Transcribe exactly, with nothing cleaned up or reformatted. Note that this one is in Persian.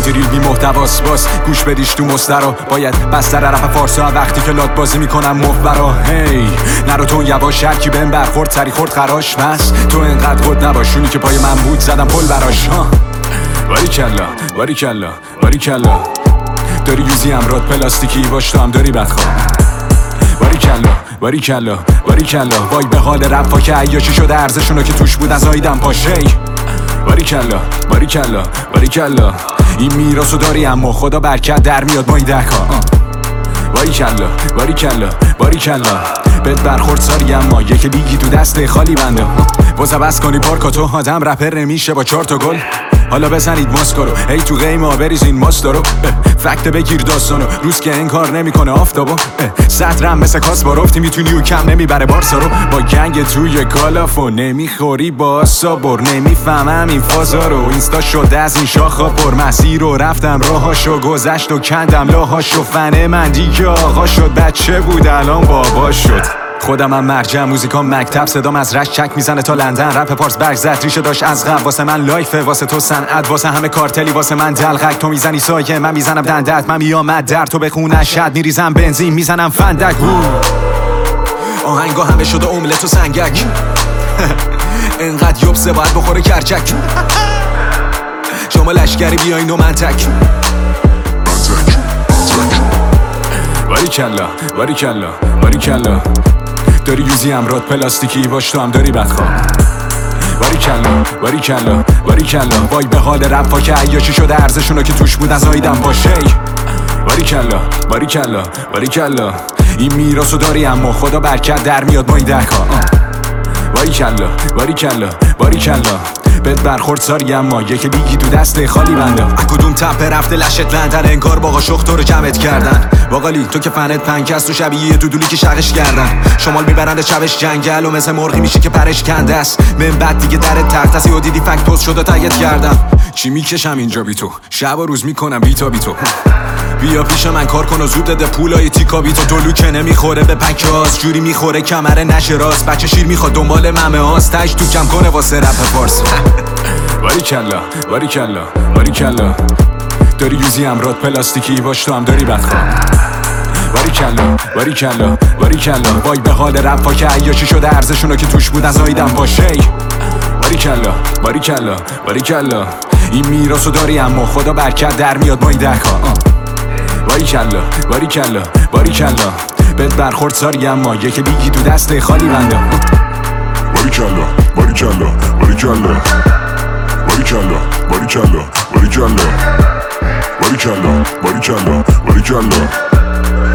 دیریل بی محتواس باس گوش بدیش تو مسترا باید بستر رپ فارسا وقتی که لات بازی میکنم محورا هی نرو تو یواش هر کی بهم برخورد سری خورد خراش بس تو انقدر خود نباشونی که پای من بود زدم پل براش ها باریکلا باریکلا باریکلا داری یوزی امراد پلاستیکی باش تو هم داری بدخواه باریکلا باریکلا باریکلا وای به حال رفا که عیاشی شده ارزشونو که توش بود از آیدم پاشی باریکلا باریکلا باریکلا این میراثو داری اما خدا برکت در میاد با این دکا باریکلا باریکلا باریکلا بهت برخورد ساری اما یک لیگی تو دست خالی بنده واسه بس کنی پارکاتو آدم رپر نمیشه با چهار تا گل حالا بزنید ماسکارو ای تو قیمه بریزین ماستارو فکت بگیر داستانو روز که این کار نمیکنه آفتابو سطرم مثل کاس بارفتی میتونی و کم نمیبره بارسا رو با گنگ توی کالافو نمیخوری با صبر نمیفهمم این فازا رو اینستا شده از این شاخا پر مسیر رو رفتم راهاشو گذشت و کندم لاهاشو فنه من دیگه آقا شد بچه بود الان بابا شد خودم هم مرجع موزیکام مکتب صدام از رشت چک میزنه تا لندن رپ پارس برگ زد ریشه داشت از قبل واسه من لایفه واسه تو صنعت واسه همه کارتلی واسه من دلغک تو میزنی سایه من میزنم دندت من میامد در تو بخونه شد میریزم بنزین میزنم فندک آهنگا همه شده املت و سنگک انقدر یبسه باید بخوره کرچک شما لشگری بیاین و من تک باریکلا باریکلا باریکلا داری یوزی امراد پلاستیکی باش تو هم داری بدخواه باریکلا باریکلا باریکلا وای به حال رفا که عیاشی شده ارزشونو که توش بود از آیدم پاشی باریکلا باریکلا باریکلا این میراثو داری اما خدا برکت در میاد با این دکا باریکلا باریکلا باریکلا بهت برخورد ساری اما یک لیگی تو دست خالی بنده کدوم تپه رفته لشت لندن انگار باقا شخ تو رو جمعت کردن باقالی تو که فنت پنکست و شبیه دودولی که شقش کردن شمال میبرنده شبش جنگل و مثل مرغی میشه که پرش کنده است من بعد دیگه درت تخت است و دیدی فکت پست شد و تگت کردم چی میکشم اینجا بی تو شب و روز میکنم بیتا بی تو بیا پیش من کار کن و زود ده پولای تیکا بی تو دلو که نمیخوره به پکاز جوری میخوره کمره نشه راست بچه شیر میخواد دنبال ممه هاست تش تو کم کنه واسه رپ فارسی باریکلا باریکلا باریکلا داری یوزی امراد پلاستیکی باش تو هم داری بدخواه باریکلا باریکلا باریکلا وای به حال رفا که عیاشی شده ارزشونو که توش بود از آیدم پاشی باریکلا باریکلا باریکلا این میراثو داری اما خدا برکت در میاد با این دکا باریکلا باریکلا باریکلا بهت برخورد ساری اما یک لیگی تو دست خالی بنده باریکلا باریکلا باریکلا باریکلا باریکلا باریکلا باریکلا باریکلا باریکلا